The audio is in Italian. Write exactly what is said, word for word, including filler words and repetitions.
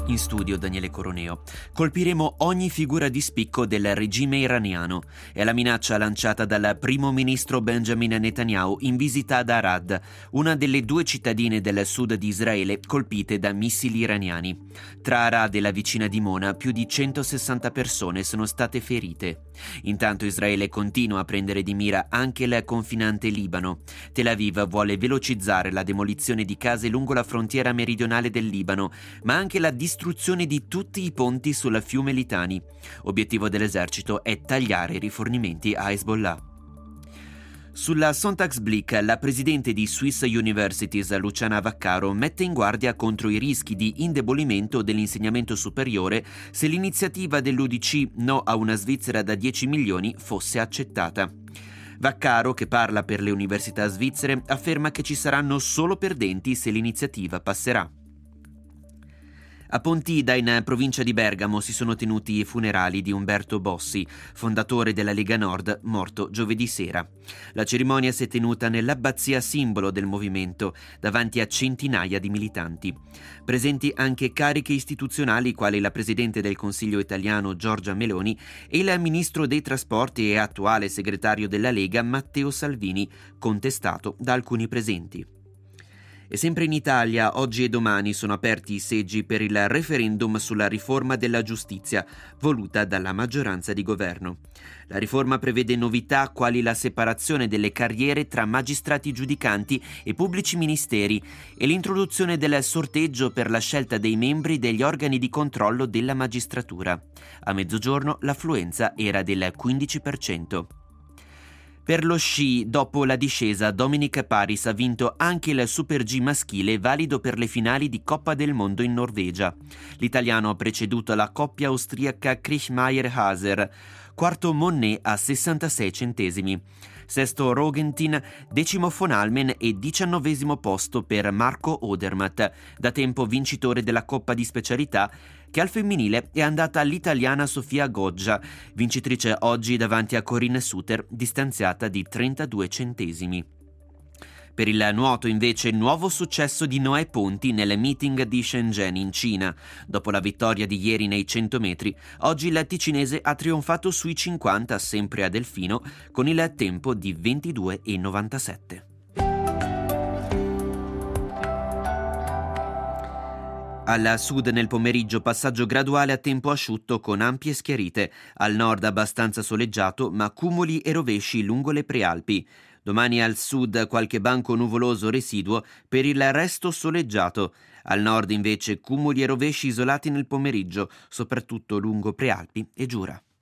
In studio Daniele Coroneo. Colpiremo ogni figura di spicco del regime iraniano. È la minaccia lanciata dal primo ministro Benjamin Netanyahu in visita ad Arad, una delle due cittadine del sud di Israele colpite da missili iraniani. Tra Arad e la vicina Dimona più di centosessanta persone sono state ferite. Intanto Israele continua a prendere di mira anche il confinante Libano. Tel Aviv vuole velocizzare la demolizione di case lungo la frontiera meridionale del Libano, ma anche la distruzione di tutti i ponti sul fiume Litani. Obiettivo dell'esercito è tagliare i rifornimenti a Hezbollah. Sulla Sonntagsblick, la presidente di Swiss Universities, Luciana Vaccaro, mette in guardia contro i rischi di indebolimento dell'insegnamento superiore se l'iniziativa dell'U D C No a una Svizzera da dieci milioni fosse accettata. Vaccaro, che parla per le università svizzere, afferma che ci saranno solo perdenti se l'iniziativa passerà. A Pontida, in provincia di Bergamo, si sono tenuti i funerali di Umberto Bossi, fondatore della Lega Nord, morto giovedì sera. La cerimonia si è tenuta nell'abbazia simbolo del movimento, davanti a centinaia di militanti. Presenti anche cariche istituzionali quali la presidente del Consiglio italiano Giorgia Meloni e il ministro dei trasporti e attuale segretario della Lega Matteo Salvini, contestato da alcuni presenti. E sempre in Italia, oggi e domani sono aperti i seggi per il referendum sulla riforma della giustizia, voluta dalla maggioranza di governo. La riforma prevede novità quali la separazione delle carriere tra magistrati giudicanti e pubblici ministeri e l'introduzione del sorteggio per la scelta dei membri degli organi di controllo della magistratura. A mezzogiorno l'affluenza era del quindici per cento. Per lo sci, dopo la discesa, Dominic Paris ha vinto anche il Super G maschile valido per le finali di Coppa del Mondo in Norvegia. L'italiano ha preceduto la coppia austriaca Kriechmeier-Haser, quarto Monnet a sessantasei centesimi. Sesto Rogentin, decimo von Almen e diciannovesimo posto per Marco Odermatt, da tempo vincitore della Coppa di Specialità, che al femminile è andata all'italiana Sofia Goggia, vincitrice oggi davanti a Corinne Suter, distanziata di trentadue centesimi. Per il nuoto invece nuovo successo di Noè Ponti nel meeting di Shenzhen in Cina. Dopo la vittoria di ieri nei cento metri, oggi il ticinese ha trionfato sui cinquanta sempre a Delfino con il tempo di ventidue e novantasette. Al sud nel pomeriggio passaggio graduale a tempo asciutto con ampie schiarite, al nord abbastanza soleggiato ma cumuli e rovesci lungo le prealpi. Domani al sud qualche banco nuvoloso residuo, per il resto soleggiato. Al nord invece cumuli e rovesci isolati nel pomeriggio, soprattutto lungo prealpi e Giura.